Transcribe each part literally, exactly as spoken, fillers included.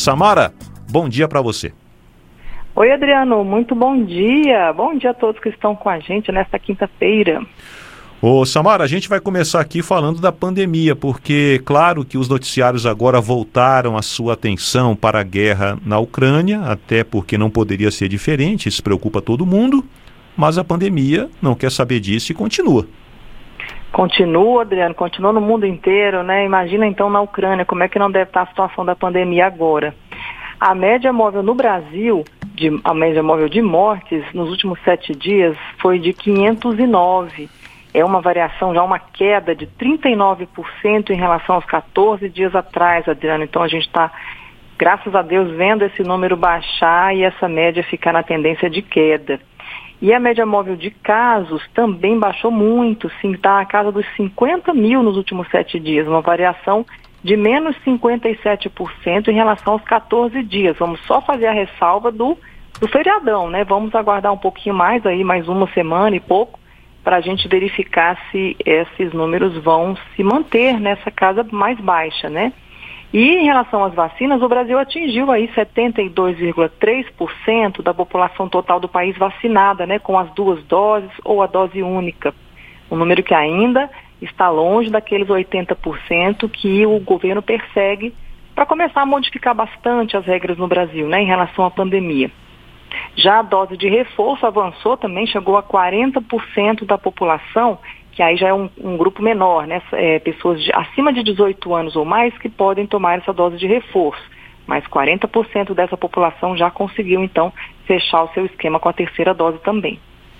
Samara, bom dia para você. Oi, Adriano, muito bom dia. Bom dia a todos que estão com a gente nesta quinta-feira. Ô Samara, a gente vai começar aqui falando da pandemia, porque claro que os noticiários agora voltaram a sua atenção para a guerra na Ucrânia, até porque não poderia ser diferente, isso preocupa todo mundo, mas a pandemia não quer saber disso e continua. Continua, Adriano, continua no mundo inteiro, né? Imagina então na Ucrânia, como é que não deve estar a situação da pandemia agora. A média móvel no Brasil, de, a média móvel de mortes nos últimos sete dias foi de quinhentos e nove. É uma variação, já uma queda de trinta e nove por cento em relação aos catorze dias atrás, Adriano. Então a gente está, graças a Deus, vendo esse número baixar e essa média ficar na tendência de queda. E a média móvel de casos também baixou muito, sim, está na casa dos cinquenta mil nos últimos sete dias, uma variação de menos cinquenta e sete por cento em relação aos catorze dias. Vamos só fazer a ressalva do, do feriadão, né? Vamos aguardar um pouquinho mais aí, mais uma semana e pouco, para a gente verificar se esses números vão se manter nessa casa mais baixa, né? E em relação às vacinas, o Brasil atingiu aí setenta e dois vírgula três por cento da população total do país vacinada, né? Com as duas doses ou a dose única. Um número que ainda está longe daqueles oitenta por cento que o governo persegue para começar a modificar bastante as regras no Brasil, né? Em relação à pandemia. Já a dose de reforço avançou também, chegou a quarenta por cento da população, que aí já é um, um grupo menor, né? É, pessoas de, acima de dezoito anos ou mais que podem tomar essa dose de reforço. Mas quarenta por cento dessa população já conseguiu, então, fechar o seu esquema com a terceira dose também.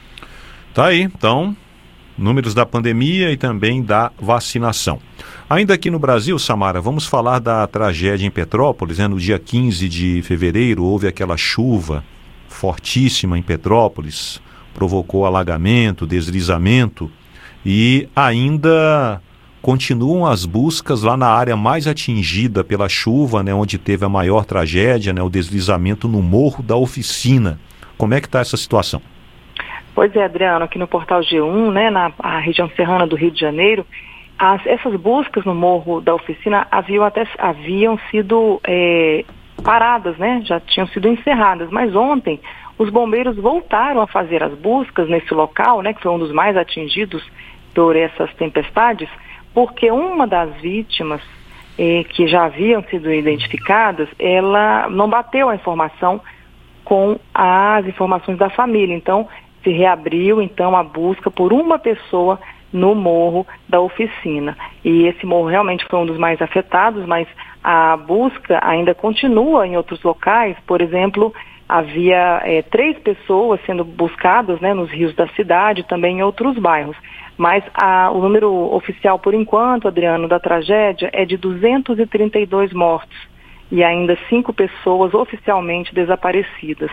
Tá aí, então, números da pandemia e também da vacinação. Ainda aqui no Brasil, Samara, vamos falar da tragédia em Petrópolis, né? No dia quinze de fevereiro houve aquela chuva fortíssima em Petrópolis, provocou alagamento, deslizamento e ainda continuam as buscas lá na área mais atingida pela chuva, né, onde teve a maior tragédia, né, o deslizamento no Morro da Oficina. Como é que está essa situação? Pois é, Adriano, aqui no Portal G um, né, na a região serrana do Rio de Janeiro, as, essas buscas no Morro da Oficina haviam, até, haviam sido é, paradas, né, já tinham sido encerradas, mas ontem os bombeiros voltaram a fazer as buscas nesse local, né, que foi um dos mais atingidos por essas tempestades, porque uma das vítimas eh, que já haviam sido identificadas, ela não bateu a informação com as informações da família. Então, se reabriu então a busca por uma pessoa no Morro da Oficina. E esse morro realmente foi um dos mais afetados, mas a busca ainda continua em outros locais. Por exemplo, havia eh, três pessoas sendo buscadas, né, nos rios da cidade, também em outros bairros. Mas a, o número oficial, por enquanto, Adriano, da tragédia é de duzentos e trinta e dois mortos e ainda cinco pessoas oficialmente desaparecidas.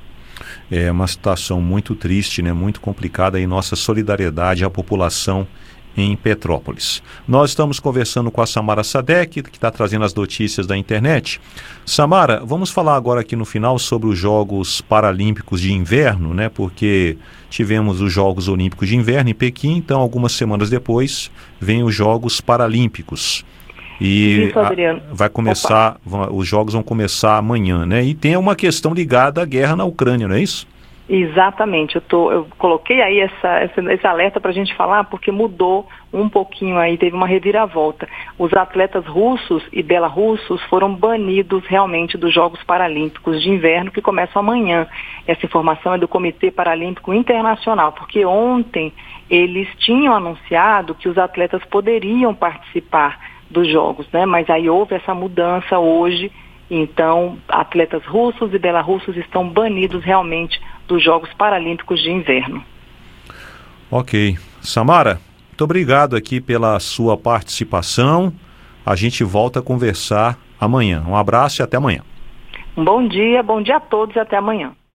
É uma situação muito triste, né? Muito complicada, e nossa solidariedade à população em Petrópolis. Nós estamos conversando com a Samara Sadek, que está trazendo as notícias da internet. Samara, vamos falar agora aqui no final sobre os Jogos Paralímpicos de Inverno, né? Porque tivemos os Jogos Olímpicos de Inverno em Pequim, então algumas semanas depois vem os Jogos Paralímpicos. E Isso, Adriano. A, vai começar, Opa. os Jogos vão começar amanhã, né? E tem uma questão ligada à guerra na Ucrânia, não é isso? Exatamente, eu, tô, eu coloquei aí essa, essa, esse alerta para a gente falar, porque mudou um pouquinho aí, teve uma reviravolta. Os atletas russos e belarussos foram banidos realmente dos Jogos Paralímpicos de Inverno, que começam amanhã. Essa informação é do Comitê Paralímpico Internacional, porque ontem eles tinham anunciado que os atletas poderiam participar dos Jogos, né? Mas aí houve essa mudança hoje. Então, atletas russos e belarussos estão banidos realmente dos Jogos Paralímpicos de Inverno. Ok. Samara, muito obrigado aqui pela sua participação. A gente volta a conversar amanhã. Um abraço e até amanhã. Um bom dia, bom dia a todos e até amanhã.